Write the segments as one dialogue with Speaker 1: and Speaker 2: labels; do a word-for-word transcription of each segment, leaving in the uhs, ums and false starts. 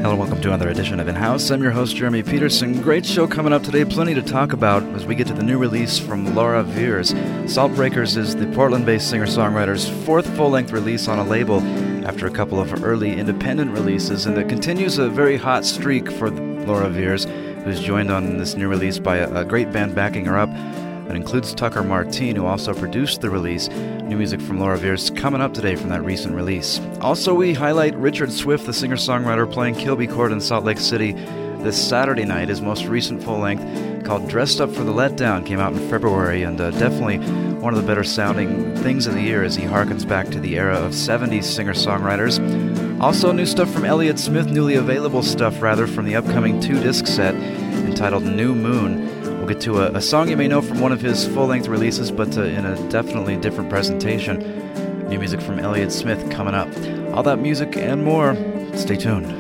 Speaker 1: Hello and welcome to another edition of In-House. I'm your host, Jeremy Peterson. Great show coming up today. Plenty to talk about as we get to the new release from Laura Veirs. Saltbreakers is the Portland-based singer-songwriter's fourth full-length release on a label after a couple of early independent releases, and it continues a very hot streak for Laura Veirs, who's joined on this new release by a, a great band backing her up. That includes Tucker Martine, who also produced the release. New music from Laura Veirs coming up today from that recent release. Also, we highlight Richard Swift, the singer-songwriter, playing Kilby Court in Salt Lake City this Saturday night. His most recent full-length, called Dressed Up for the Letdown, came out in February, and uh, definitely one of the better-sounding things of the year as he harkens back to the era of seventies singer-songwriters. Also, new stuff from Elliott Smith, newly available stuff, rather, from the upcoming two-disc set entitled New Moon. We'll get to a, a song you may know from one of his full-length releases, but uh, in a definitely different presentation. New music from Elliott Smith coming up. All that music and more. Stay tuned.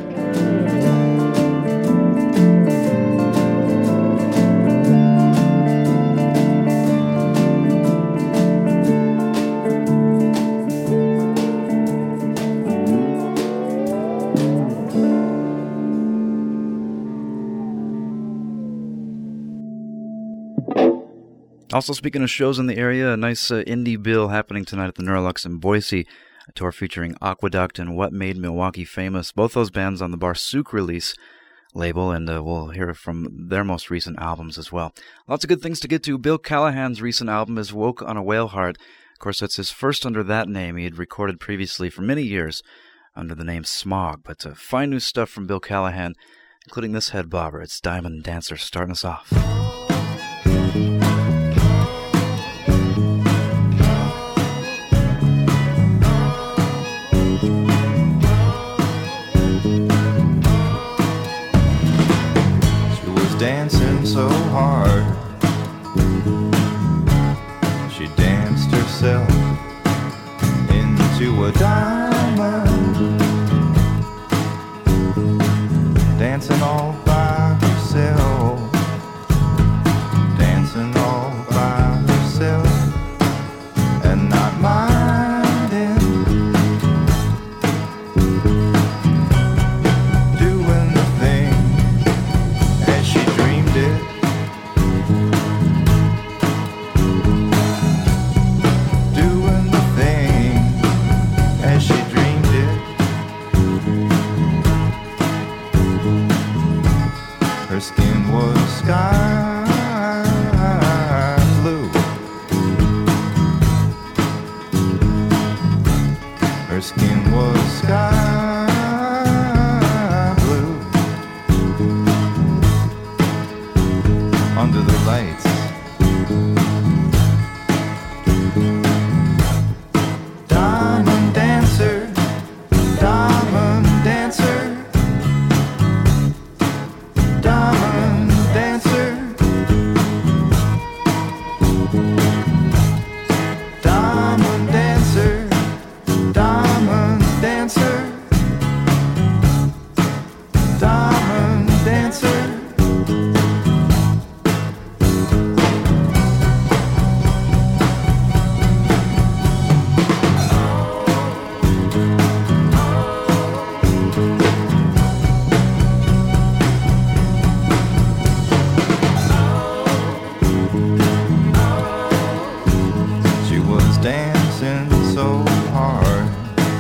Speaker 1: Also, speaking of shows in the area, a nice uh, indie bill happening tonight at the Neurolux in Boise. A tour featuring Aqueduct and What Made Milwaukee Famous. Both those bands on the Barsuk release label, and uh, we'll hear from their most recent albums as well. Lots of good things to get to. Bill Callahan's recent album is Woke on a Whale Heart. Of course, that's his first under that name. He had recorded previously for many years under the name Smog. But uh, fine new stuff from Bill Callahan, including this head bobber. It's Diamond Dancer starting us off.
Speaker 2: Dancing so hard, she danced herself into a diamond, dancing all by herself, dancing all by herself, and not minding, doing the thing as she dreamed it. Doing the thing as she dreamed it. Her skin was sky blue. Her skin was sky blue. Under the lights, diamond dancer, diamond dancer, diamond dancer, diamond dancer, diamond dancer, diamond dancer. She was dancing so hard,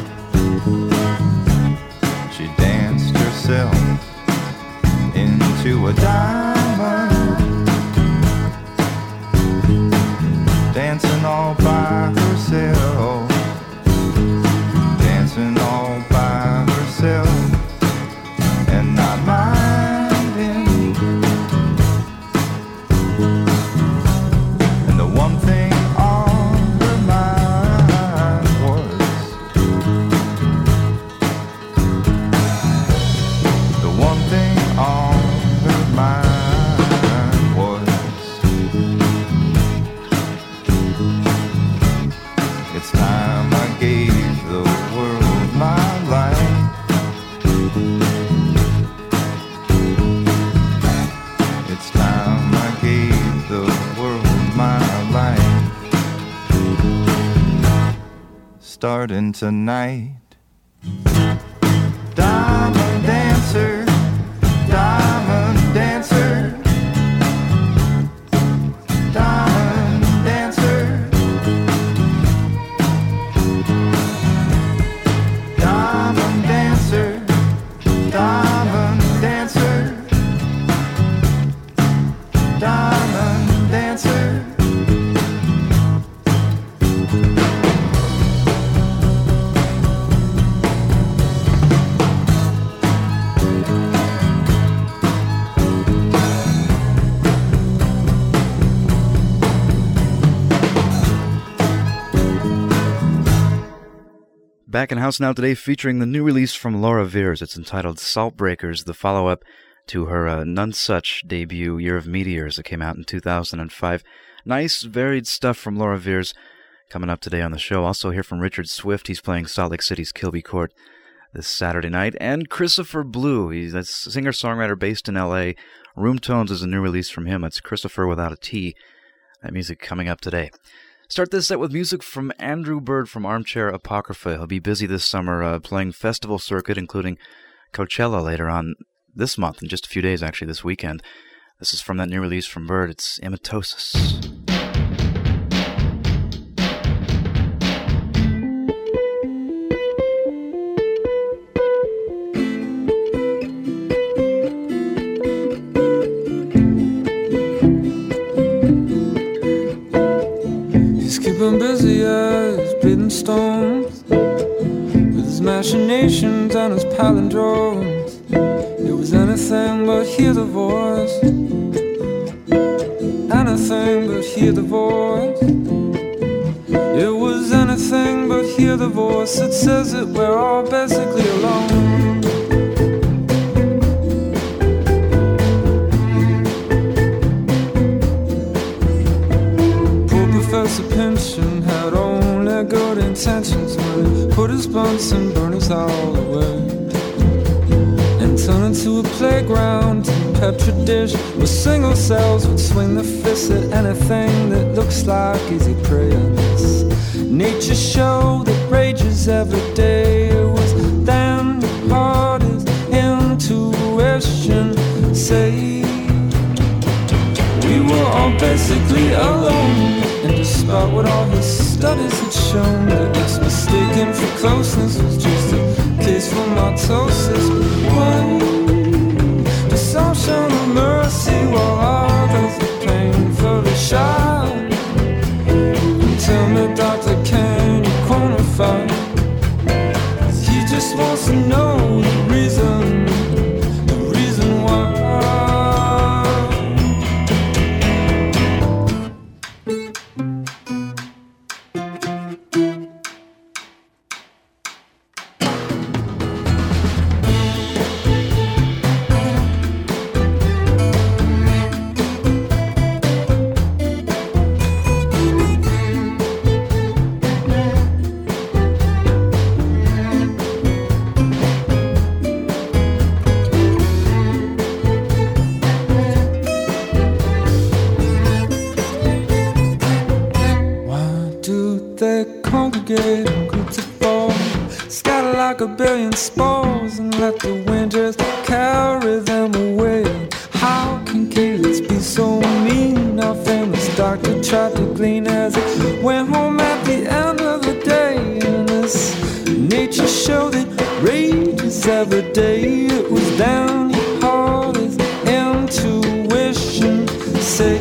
Speaker 2: she danced herself into a diamond, dancing all by herself, dancing all by herself, and not minding. And the one thing on her mind was the one thing on her mind was it's time I gave the world my life. It's time I gave the world my life. Starting tonight, diamond dancer,
Speaker 1: Back in house now today, featuring the new release from Laura Veirs. It's entitled Salt Breakers, the follow-up to her uh, None Such debut, Year of Meteors, that came out in two thousand five. Nice, varied stuff from Laura Veirs coming up today on the show. Also hear from Richard Swift. He's playing Salt Lake City's Kilby Court this Saturday night. And Christopher Blue. He's a singer-songwriter based in L A. Room Tones is a new release from him. It's Christopher without a T. That music coming up today. Start this set with music from Andrew Bird from Armchair Apocrypha. He'll be busy this summer uh, playing festival circuit, including Coachella later on this month, in just a few days, actually, this weekend. This is from that new release from Bird. It's Imitosis.
Speaker 3: Keeping busy as breathing stones, with his machinations and his palindromes. It was anything but hear the voice, anything but hear the voice. It was anything but hear the voice that says that we're all basically alone. Professor Pynchon had only good intentions when he put his Bunsen burners all away and turned into a playground and petri dish where single cells would swing the fist at anything that looks like easy prey. And this nature show that rages every day, it was damn hard as intuition say we were all basically alone. And despite what all his studies had shown, that this mistaken for closeness was just a case for mitosis. But why do some show no mercy while others are painfully shy? And tell me, doctor, can you quantify? 'Cause he just wants to know the reason, the reason why. A billion spores and let the wind just carry them away. How can calyx be so mean? Our famous doctor tried to glean as it went home at the end of the day. And this nature show that rages every day, it was down your heart as intuition say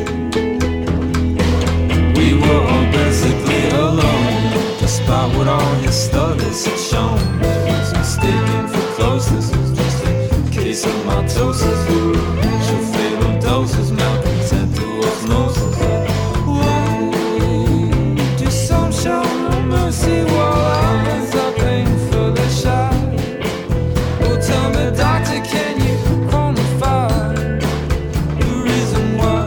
Speaker 3: we were all basically alone, despite what all his studies had shown. Mistaken for closeness was just a case of mitosis. Your fatal doses malcontent through osmosis. Why do some show no mercy while others are painfully shy? Well, tell me, doctor, can you quantify the reason why?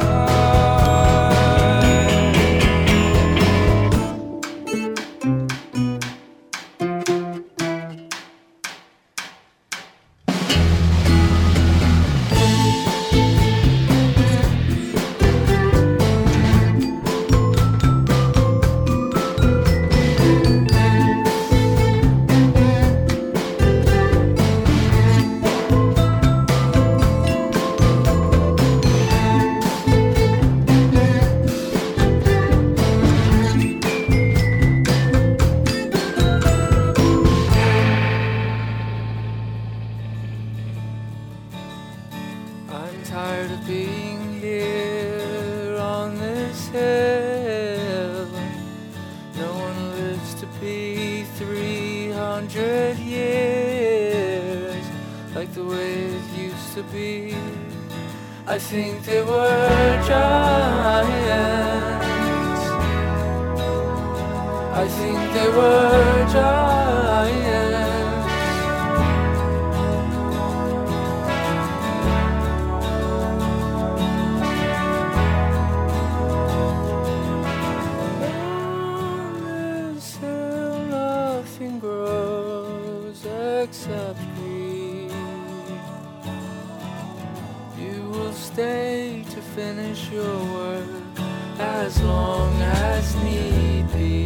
Speaker 3: I think they were giants I think they were giants. On this hill nothing grows except greed. You will stay to finish your work as long as need be,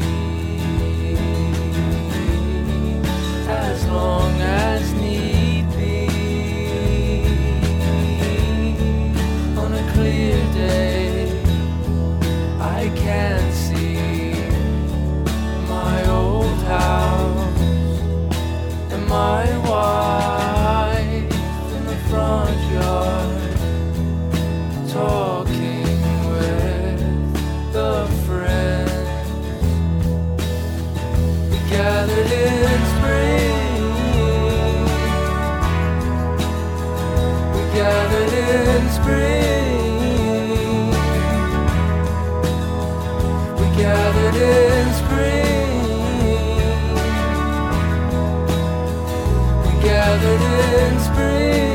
Speaker 3: as long as need be. On a clear day, I can see my old house and my wife in the front yard talking with the friends we gathered in spring. We gathered in spring. We gathered in spring. We gathered in spring.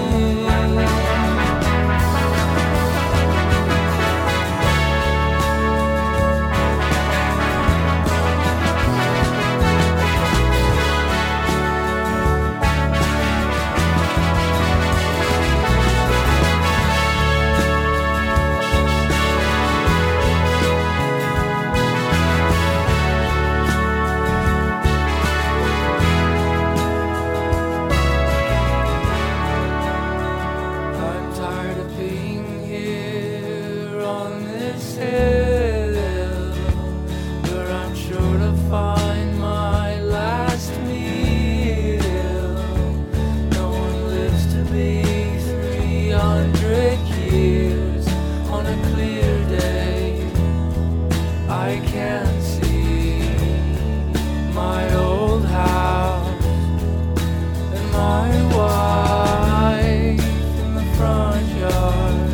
Speaker 3: I'm tired of being here on this hill, where I'm sure to find my last meal. No one lives to be three hundred years. On a clear day, I can see my old house and my wife in the front yard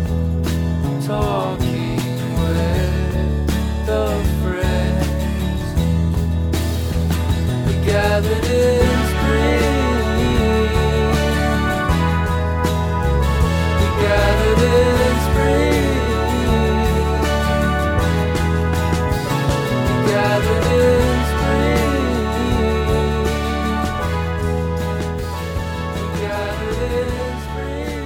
Speaker 3: talking with the friends we gathered in spring. We gathered in spring. We gathered in spring. We gathered in spring.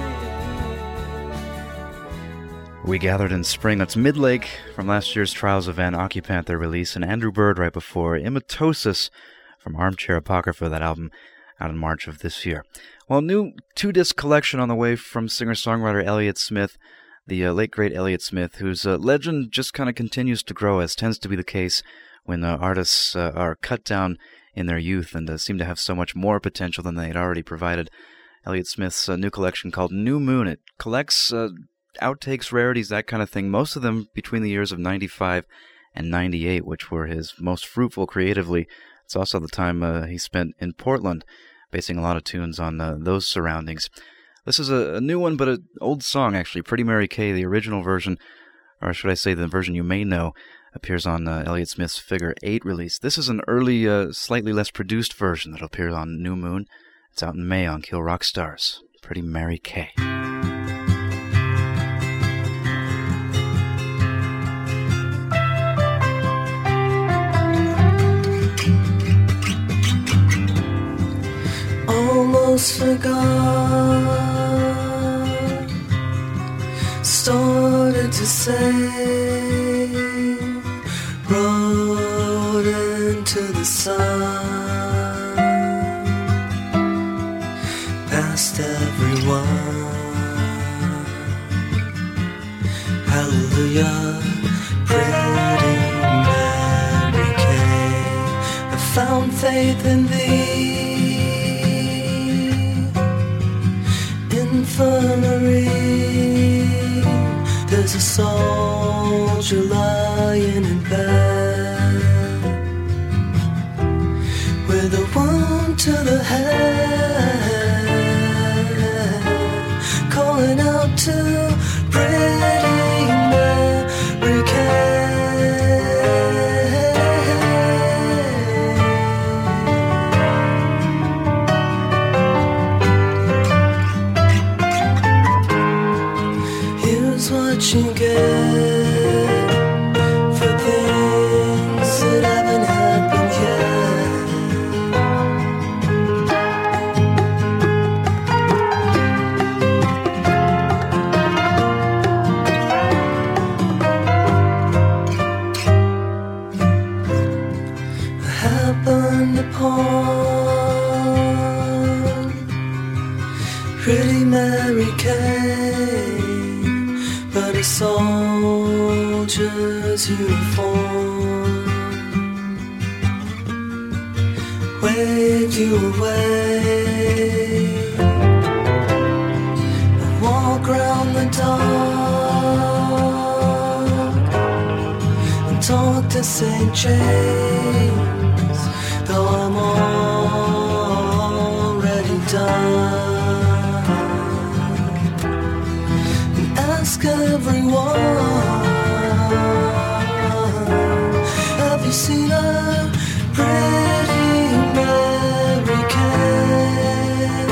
Speaker 1: We Gathered in Spring. That's Midlake from last year's Trials of Van Occupanther release, and Andrew Bird right before Imitosis from Armchair Apocrypha, that album out in March of this year. Well, new two-disc collection on the way from singer-songwriter Elliott Smith, the uh, late great Elliott Smith, whose uh, legend just kind of continues to grow, as tends to be the case when uh, artists uh, are cut down in their youth and uh, seem to have so much more potential than they had already provided. Elliott Smith's uh, new collection called New Moon. It collects uh, outtakes, rarities, that kind of thing, most of them between the years of ninety-five and ninety-eight, which were his most fruitful creatively. It's also the time uh, he spent in Portland, basing a lot of tunes on uh, those surroundings. This is a, a new one, but an old song, actually. Pretty Mary Kay, the original version, or should I say the version you may know, appears on uh, Elliott Smith's Figure eight release. This is an early, uh, slightly less produced version that appears on New Moon. It's out in May on Kill Rock Stars. Pretty Mary Kay.
Speaker 4: Almost forgot, started to say, rode into the sun, past everyone, hallelujah, pretty Mary Kay, I found faith in thee. Infirmary, there's a soldier lying in bed with a wound to the head, calling out to pretty Mary Kay. Pretty Mary came, but a soldier's uniform waved you away. I walk round the dark and talk to Saint James, though I'm already done. Ask everyone, have you seen a pretty Mary Kay?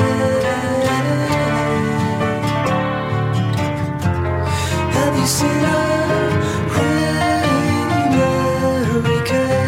Speaker 4: Have you seen a pretty Mary Kay?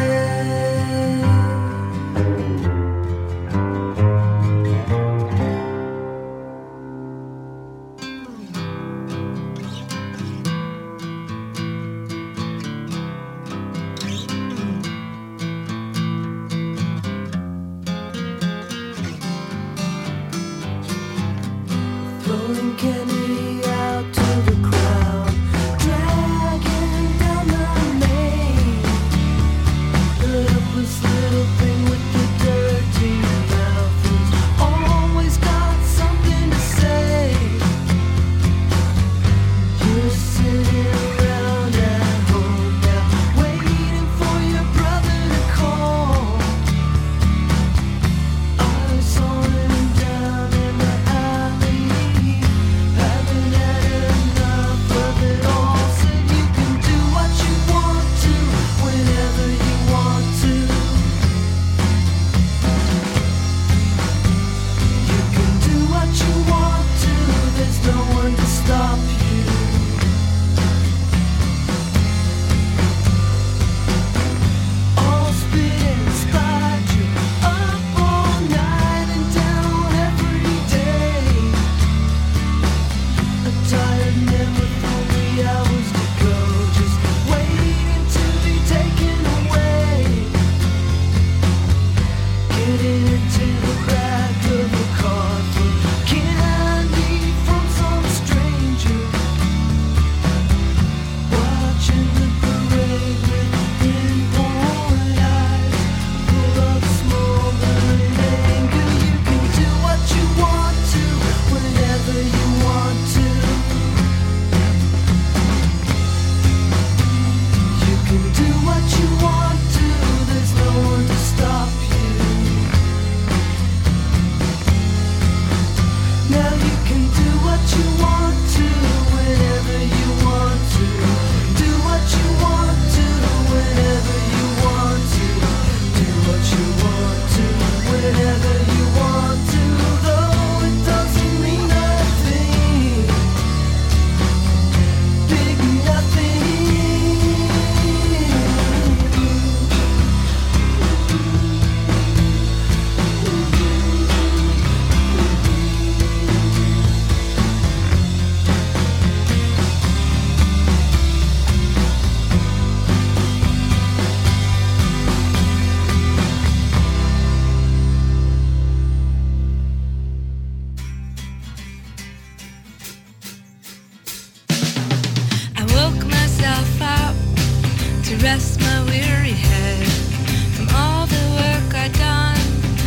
Speaker 5: rest my weary head from all the work I'd done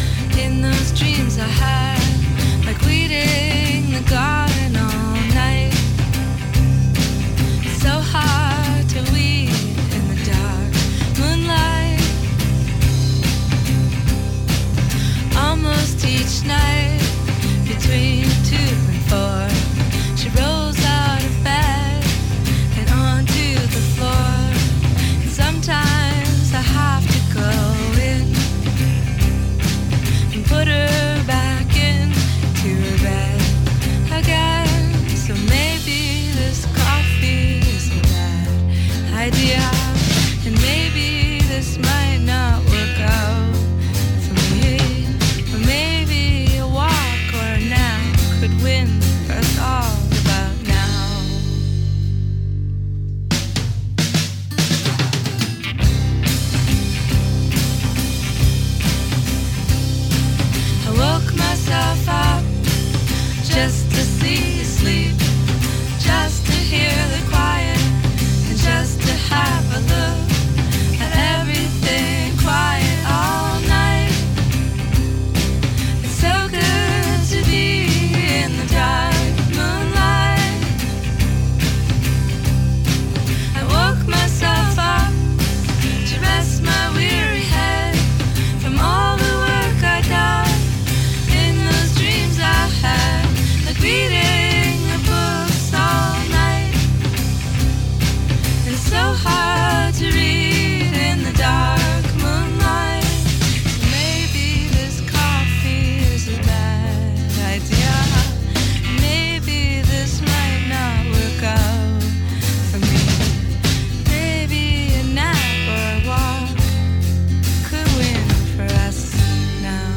Speaker 5: in those dreams I had, like weeding the garden all night. It's so hard to weed in the dark moonlight. Almost each night between two and four, she rolls out of bed and onto the floor. And sometimes I have to go in and put her back into her bed again. So maybe this coffee is a bad idea, and maybe this might not work out for me. Or maybe a walk or a nap could win us all about now. just to see you sleep, just to hear the quiet, and just to have a look at everything quiet all night. It's so good to be in the dark moonlight. I woke myself up to rest my weary head from all the work I done in those dreams I had, like reading the books all night. It's so hard to read in the dark moonlight. So maybe this coffee is a bad idea. Maybe this might not work out for me. Maybe a nap or a walk could win for us now.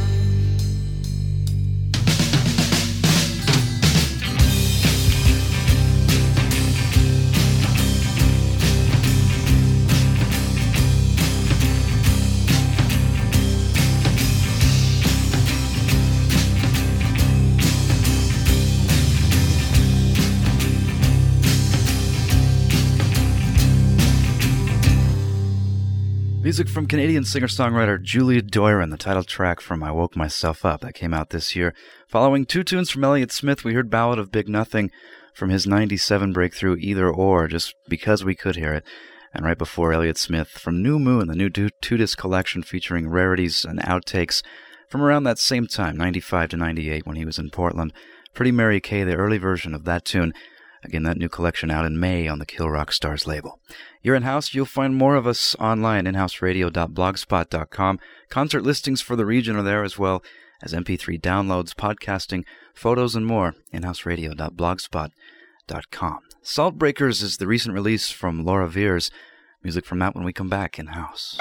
Speaker 1: Music from Canadian singer-songwriter Julia Doiron, the title track from I Woke Myself Up, that came out this year. Following two tunes from Elliott Smith, we heard Ballad of Big Nothing from his ninety-seven breakthrough Either Or, just because we could hear it. And right before Elliott Smith from New Moon, the new two-disc collection featuring rarities and outtakes from around that same time, ninety-five to ninety-eight, when he was in Portland. Pretty Mary Kay, the early version of that tune. Again, that new collection out in May on the Kill Rock Stars label. You're in-house. You'll find more of us online, in house radio dot blogspot dot com. Concert listings for the region are there, as well as M P three downloads, podcasting, photos, and more. in house radio dot blogspot dot com. Salt Breakers is the recent release from Laura Veirs. Music from that when we come back in-house.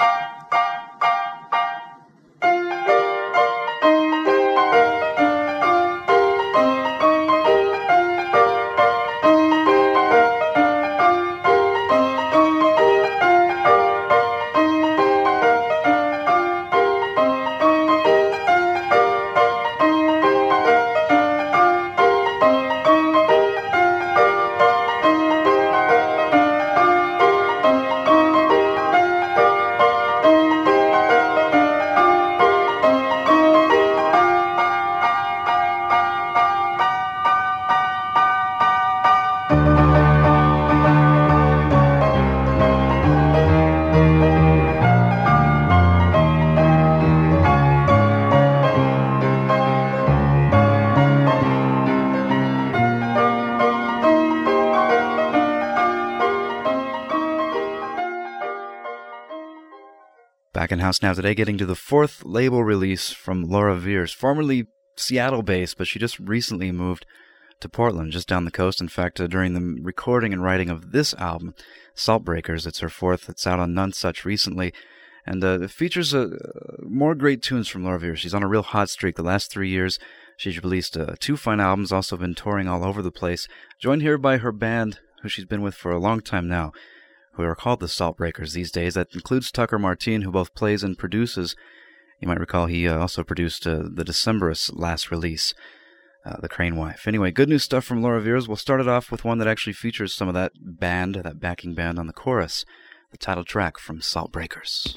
Speaker 1: Back in house now today, getting to the fourth label release from Laura Veirs, formerly Seattle-based, but she just recently moved to Portland, just down the coast. In fact, uh, during the recording and writing of this album, Salt Breakers, it's her fourth. It's out on None Such recently, and uh, it features uh, more great tunes from Laura Veirs. She's on a real hot streak. The last three years, she's released uh, two fine albums, also been touring all over the place, joined here by her band, who she's been with for a long time now, who are called the Salt Breakers these days. That includes Tucker Martine, who both plays and produces. You might recall he uh, also produced uh, the Decemberist last release, uh, The Crane Wife. Anyway, good new stuff from Laura Veirs. We'll start it off with one that actually features some of that band, that backing band on the chorus, the title track from Salt Breakers.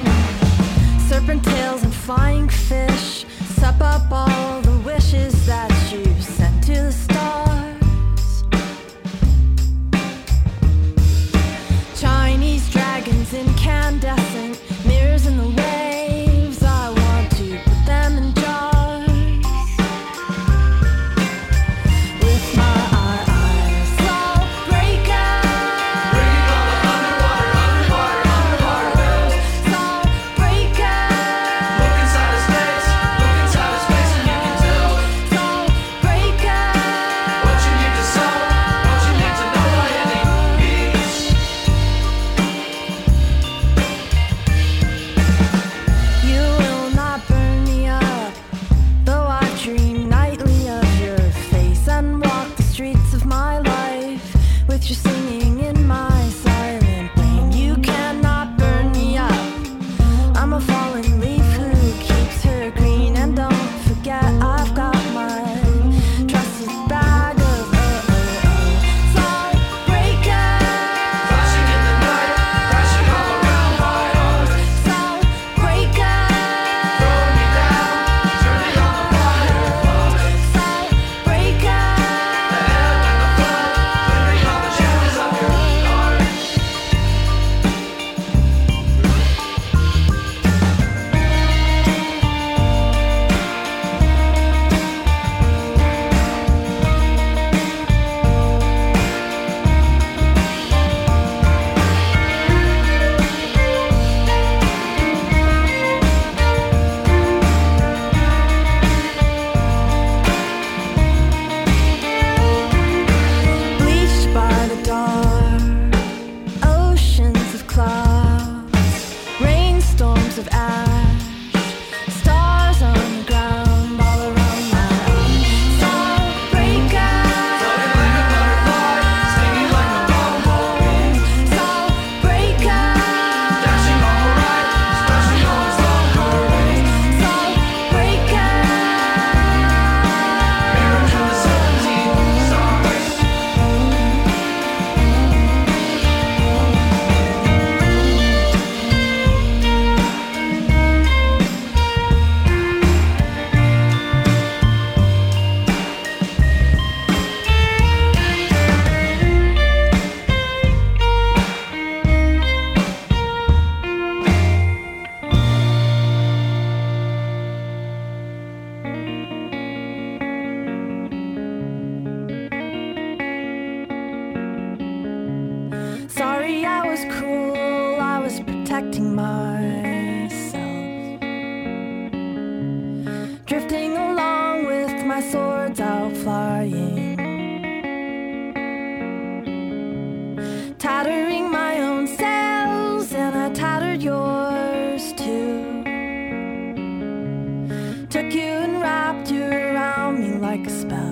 Speaker 6: Serpent tails and flying fish, sup up all the wishes that myself, drifting along with my swords out flying, tattering my own sails, and I tattered yours too. Took you and wrapped you around me like a spell.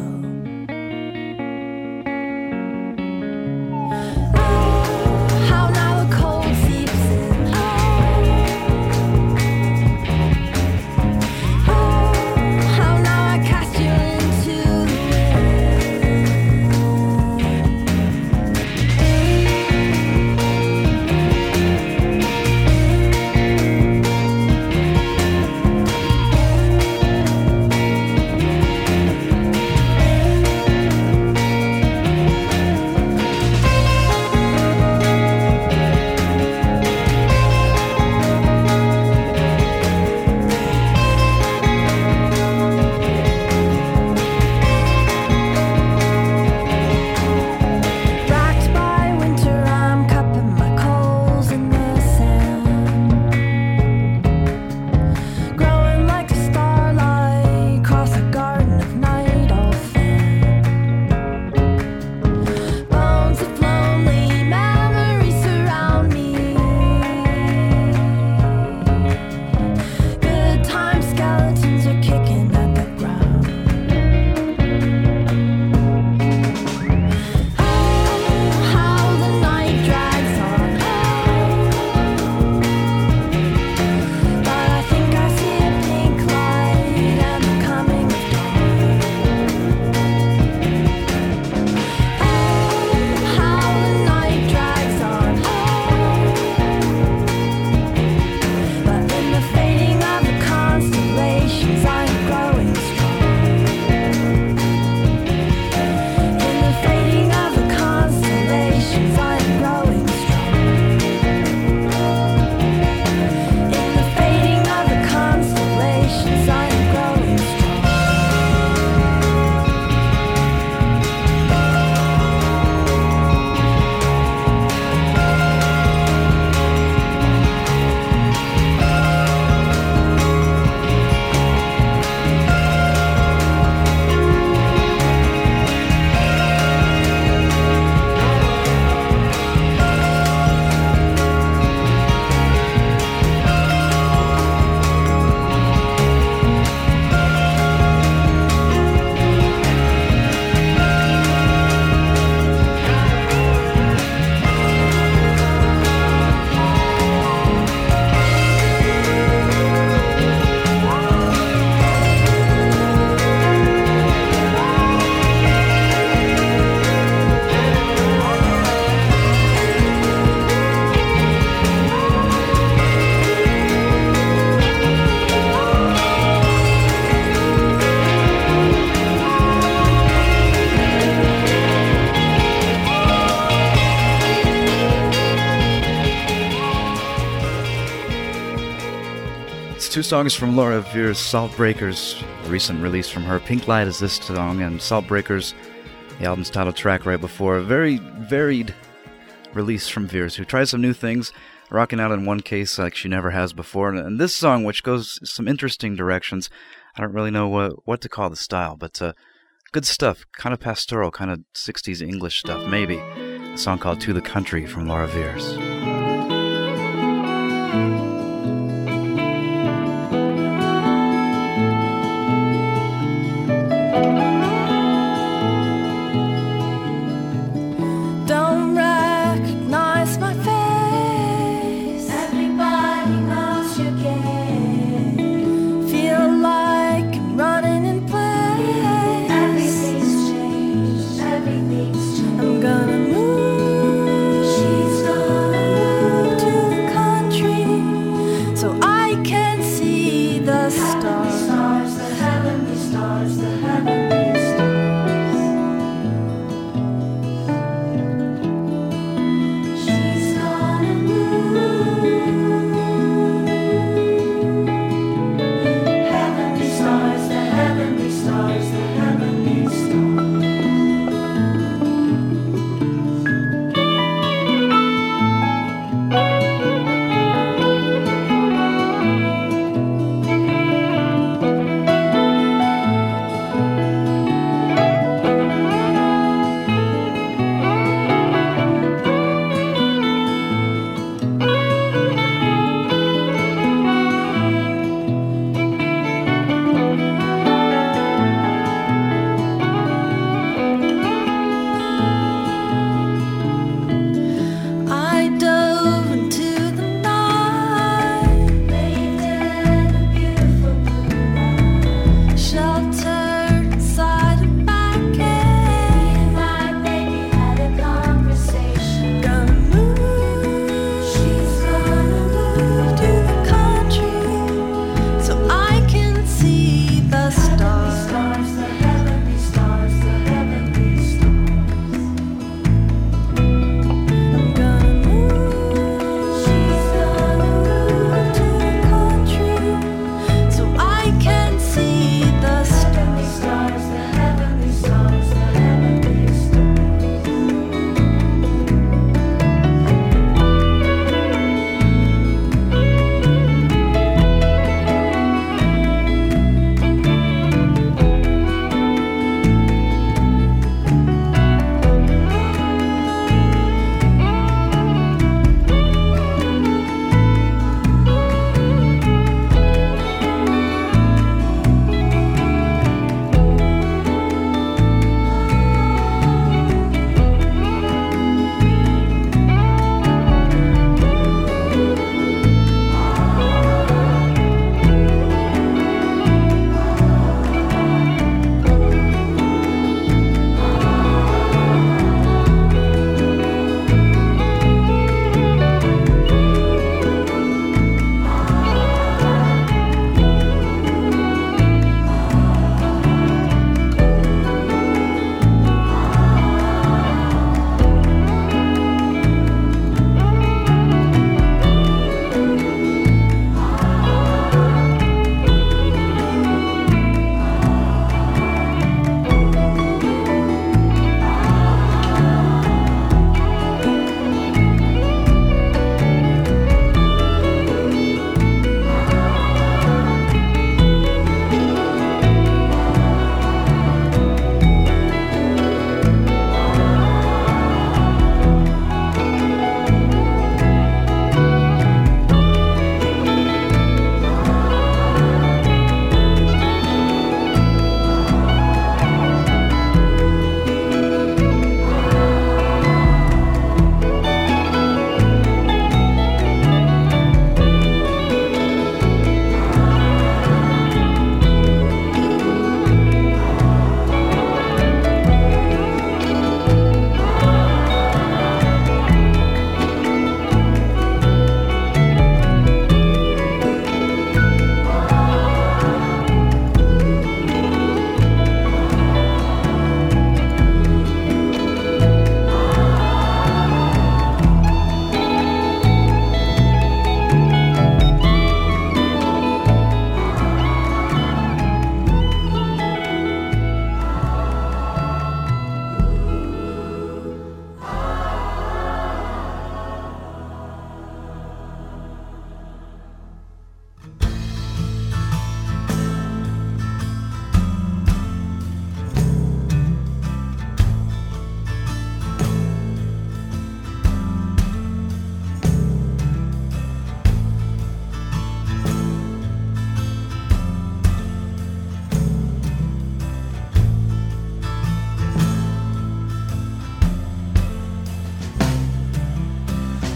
Speaker 1: Two songs from Laura Vier's Saltbreakers, a recent release from her. Pink Light is this song, and Saltbreakers, the album's title track right before. A very varied release from Vier's, who tries some new things, rocking out in one case like she never has before. And this song, which goes some interesting directions, I don't really know what, what to call the style, but uh, good stuff, kind of pastoral, kind of sixties English stuff, maybe. A song called To the Country from Laura Vier's.
Speaker 6: I'm gonna move. She's gonna move to the country.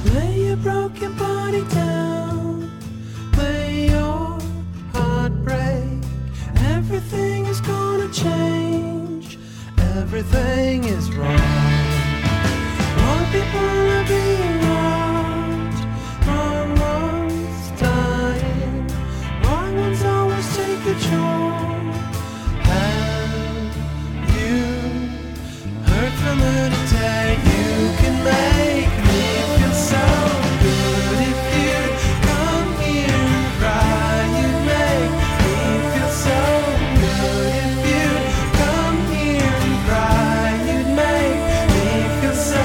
Speaker 3: Lay your broken body down, lay your heart break. Everything is gonna change, everything is wrong. Wrong people are being wronged, wrong ones dying, wrong ones always take control. Have you heard from her today? You can make me feel so good if you'd come here and cry. You'd make me feel so good if you'd come here and cry. You'd make me feel so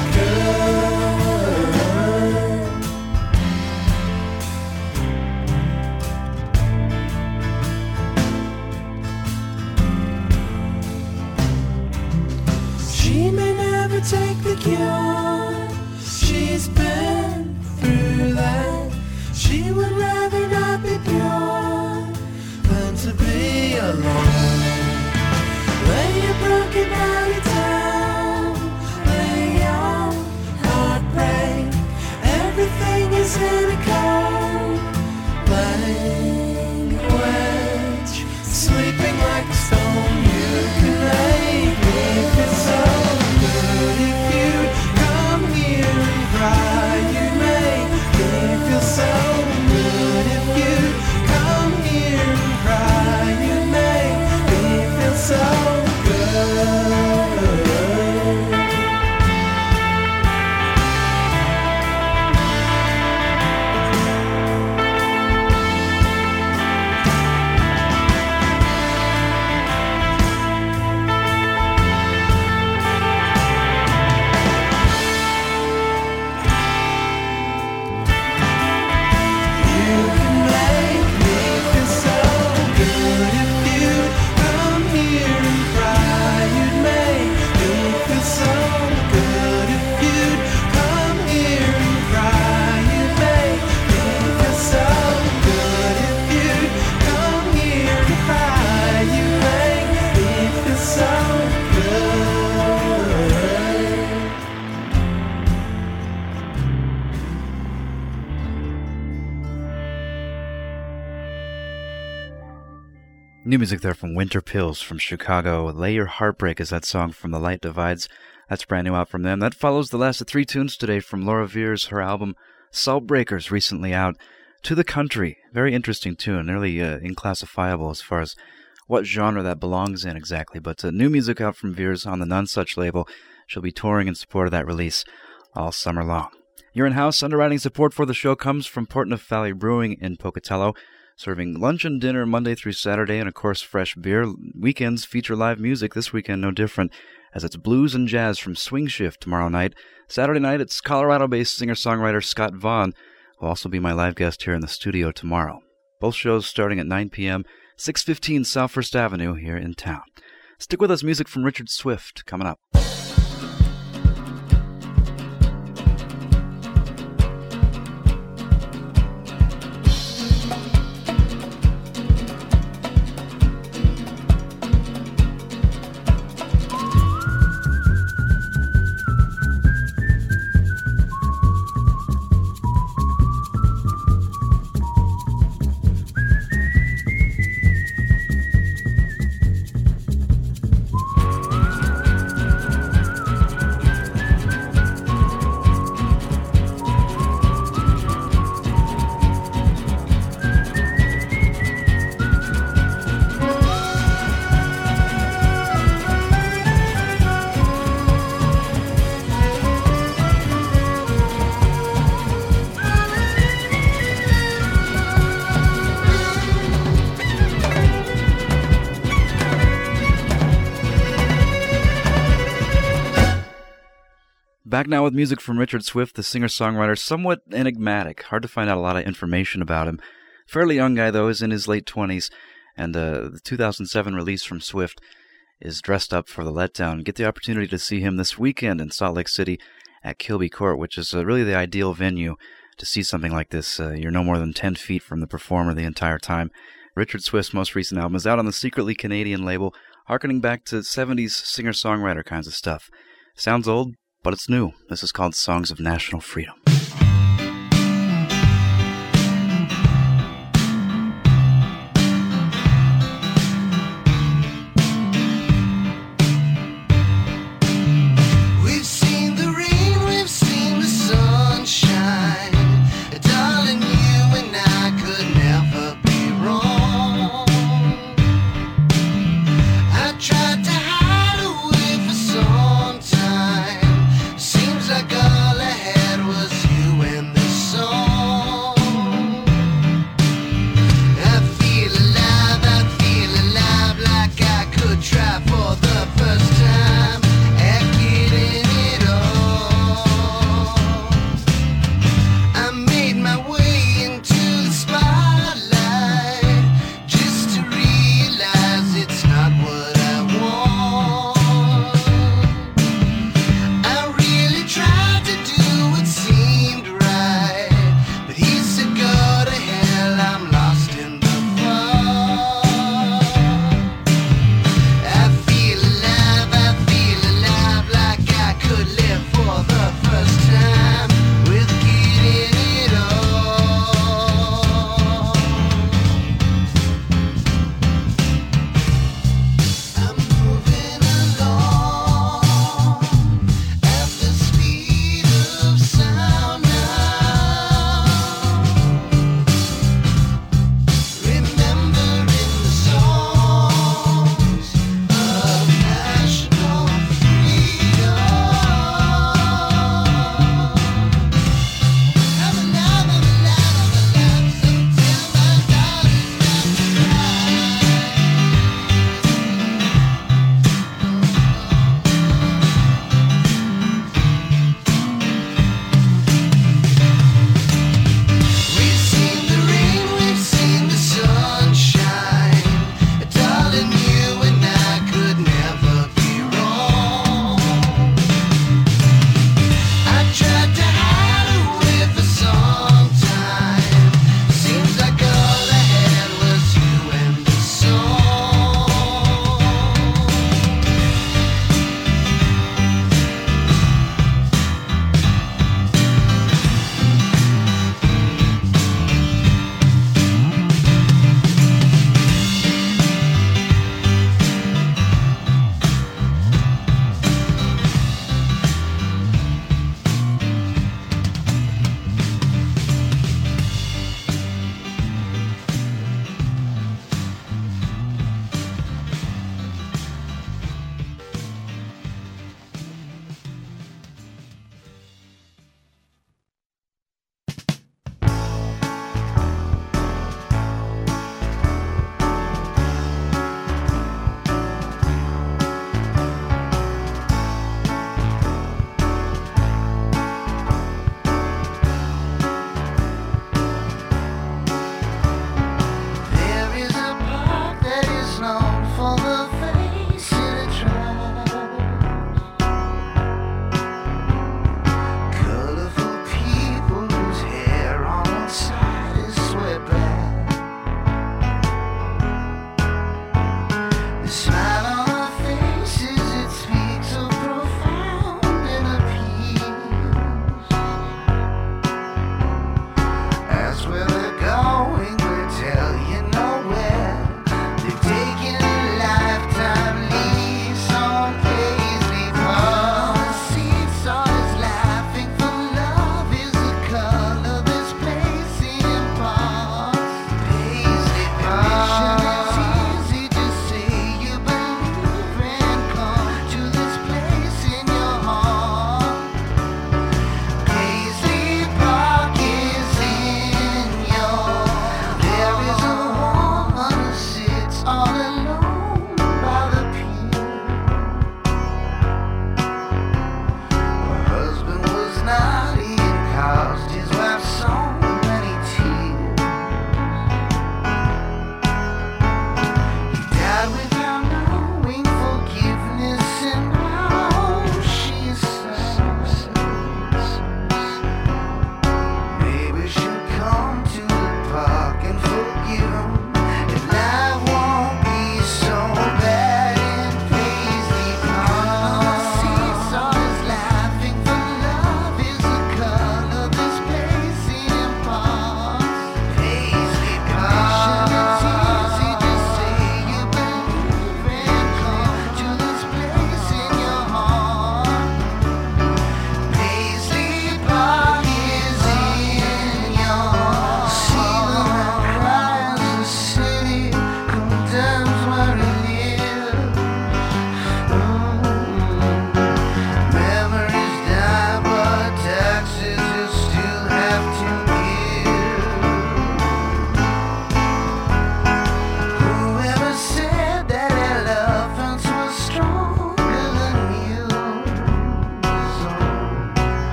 Speaker 3: good. She may never take the cure, she's been through that. She would rather not be pure than to be alone. Lay your broken body down, lay your heart break. Everything is in a cold language, sleeping like a stone. You can make me feel so good if you'd come here and cry. You'd make me feel so good if you'd come here and cry. You'd make me feel so good. You can make me feel so good if you'd come here and cry. You'd make me feel so good if you'd come here and cry. You'd make me feel so good if you'd come here and cry. You make me feel so good.
Speaker 1: New music there from Winter Pills from Chicago. Lay Your Heartbreak is that song from The Light Divides. That's brand new out from them. That follows the last of three tunes today from Laura Veirs, her album Salt Breakers, recently out. To the Country. Very interesting tune, nearly uh, inclassifiable as far as what genre that belongs in exactly. But uh, new music out from Veirs on the None Such label. She'll be touring in support of that release all summer long. You're in house. Underwriting support for the show comes from Portneuf Valley Brewing in Pocatello, serving lunch and dinner Monday through Saturday, and of course fresh beer. Weekends feature live music. This weekend no different, as it's blues and jazz from Swing Shift tomorrow night. Saturday night it's Colorado-based singer-songwriter Scott Vaughn, who will also be my live guest here in the studio tomorrow. Both shows starting at nine p.m., six fifteen South First Avenue here in town. Stick with us. Music from Richard Swift coming up. Back now with music from Richard Swift, the singer-songwriter, somewhat enigmatic. Hard to find out a lot of information about him. Fairly young guy, though, is in his late twenties, and uh, the two thousand seven release from Swift is dressed up for the letdown. Get the opportunity to see him this weekend in Salt Lake City at Kilby Court, which is uh, really the ideal venue to see something like this. Uh, you're no more than ten feet from the performer the entire time. Richard Swift's most recent album is out on the secretly Canadian label, harkening back to seventies singer-songwriter kinds of stuff. Sounds old, but it's new. This is called Songs of National Freedom.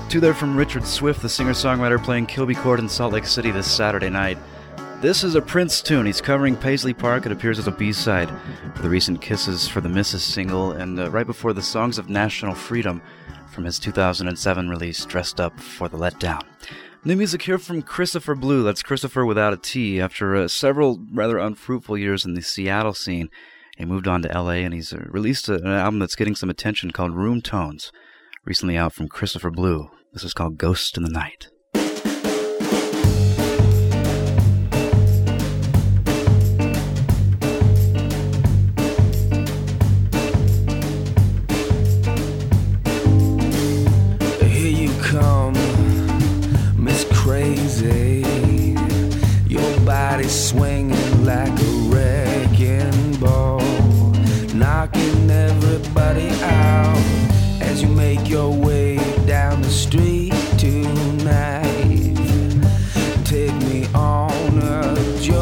Speaker 1: Two there from Richard Swift, the singer-songwriter playing Kilby Court in Salt Lake City this Saturday night. This is a Prince tune. He's covering Paisley Park. It appears as a B-side for the recent Kisses for the Missus single, and uh, right before the Songs of National Freedom from his two thousand seven release, Dressed Up for the Letdown. New music here from Christopher Blue. That's Christopher without a T. After uh, several rather unfruitful years in the Seattle scene, he moved on to L A, and he's uh, released a, an album that's getting some attention called Room Tones, recently out from Christopher Blue. This is called Ghost in the Night.
Speaker 3: Crazy, your body swinging like a wrecking ball, knocking everybody out as you make your way down the street tonight. Take me on a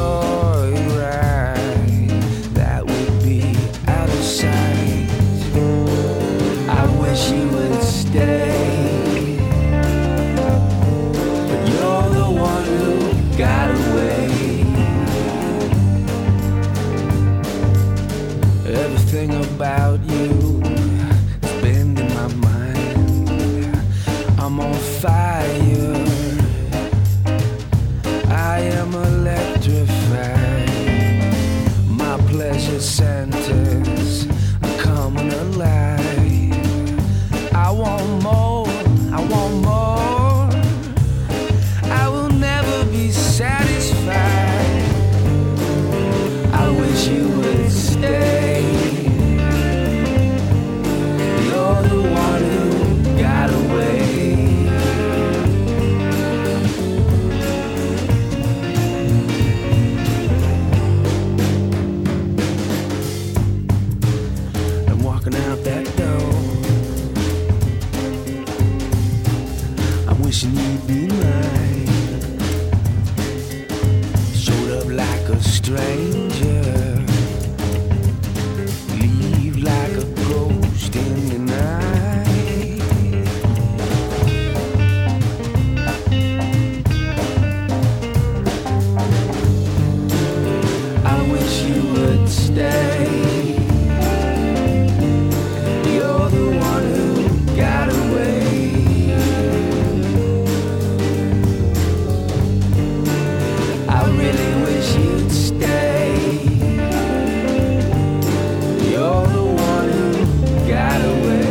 Speaker 3: joyride that would be out of sight. I wish you would stay. Got away. Everything about you has been in my mind. I'm on fire. I am electrified. My pleasure centers are coming alive. I want more. I want more. Satisfied. I wish you would stay. You're the one who got away. I'm walking out that door. I'm wishing you'd be mine. Like a stranger, leave like a ghost in the night. I wish you would stay. You're the one who got away. I really wish you'd stay. You're the one who got away.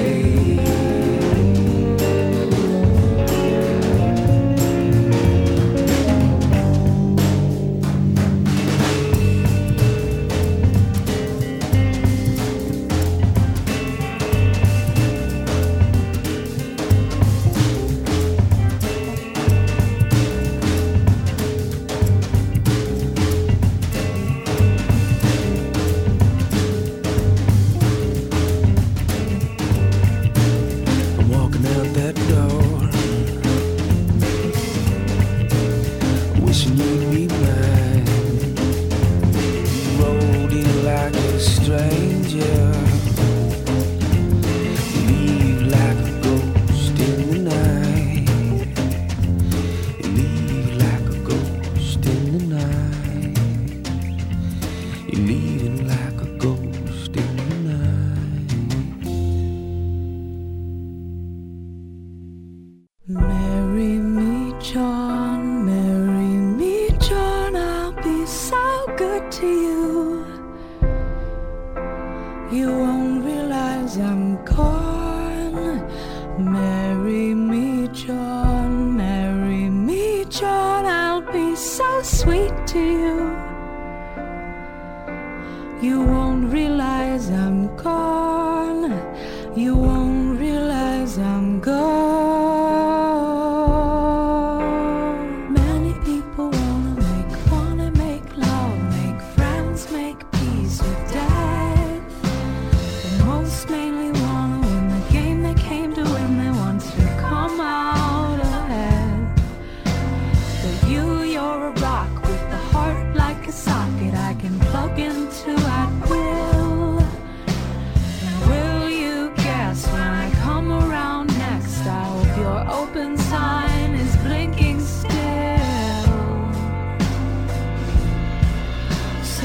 Speaker 6: Open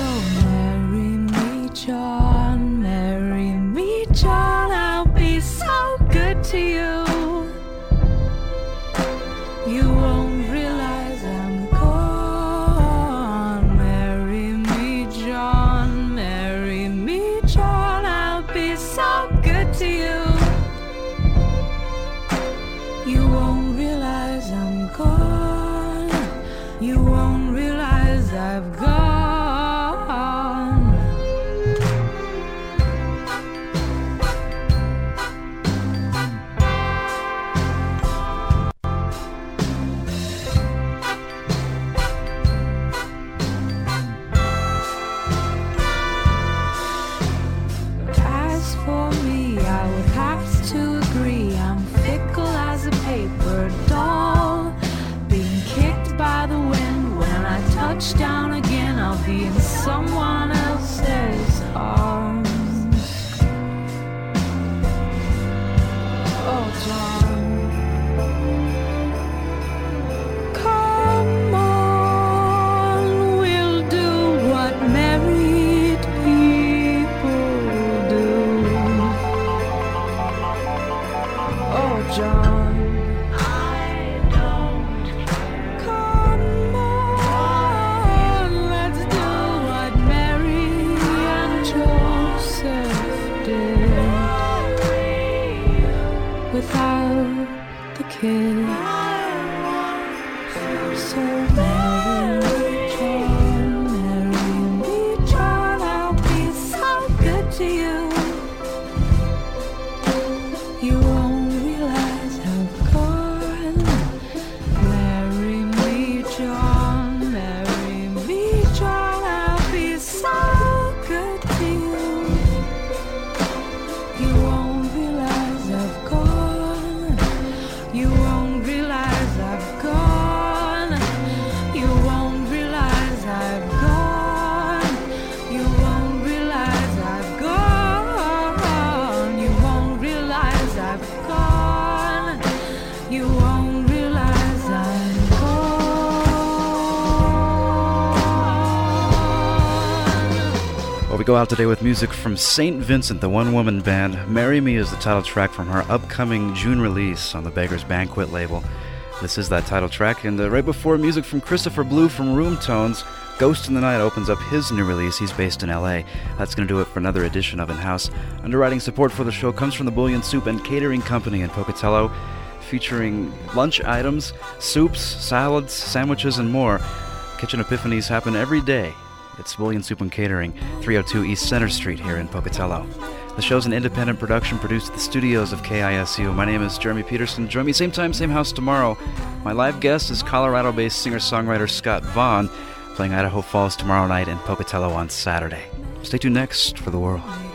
Speaker 5: So marry me, John, marry me, John, I'll be so good to you. You won't realize I'm gone. Marry me, John, marry me, John, I'll be so good to you. You won't realize I'm gone. You won't realize I've gone. As for me, I would have to agree. I'm fickle as a paper doll, being kicked by the wind. When I touch down again, I'll be in someone else's arms. Oh, John, come on, we'll do what married people do. Oh, John, I don't care. Come on, let's do what Mary and Joseph did without the kid. So marry me, John, marry me, John, I'll be so good to you. You won't realize I've gone. Marry me, John, marry me, John, I'll be so good to you. You won't realize I've gone. You won't realize I've gone. You won't realize I've gone. You won't realize I've gone. You won't realize I've gone. You won't realize I'm gone.
Speaker 1: Well, we go out today with music from Saint Vincent, the one-woman band. Marry Me is the title track from her upcoming June release on the Beggars Banquet label. This is that title track, and uh, right before, music from Christopher Blue from Room Tones. Ghost in the Night opens up his new release. He's based in L A. That's going to do it for another edition of In-House. Underwriting support for the show comes from the Bullion Soup and Catering Company in Pocatello, featuring lunch items, soups, salads, sandwiches, and more. Kitchen epiphanies happen every day. It's Bullion Soup and Catering, three oh two East Center Street here in Pocatello. The show's an independent production produced at the studios of K I S U. My name is Jeremy Peterson. Join me same time, same house tomorrow. My live guest is Colorado-based singer-songwriter Scott Vaughn, playing Idaho Falls tomorrow night and Pocatello on Saturday. Stay tuned next for The World.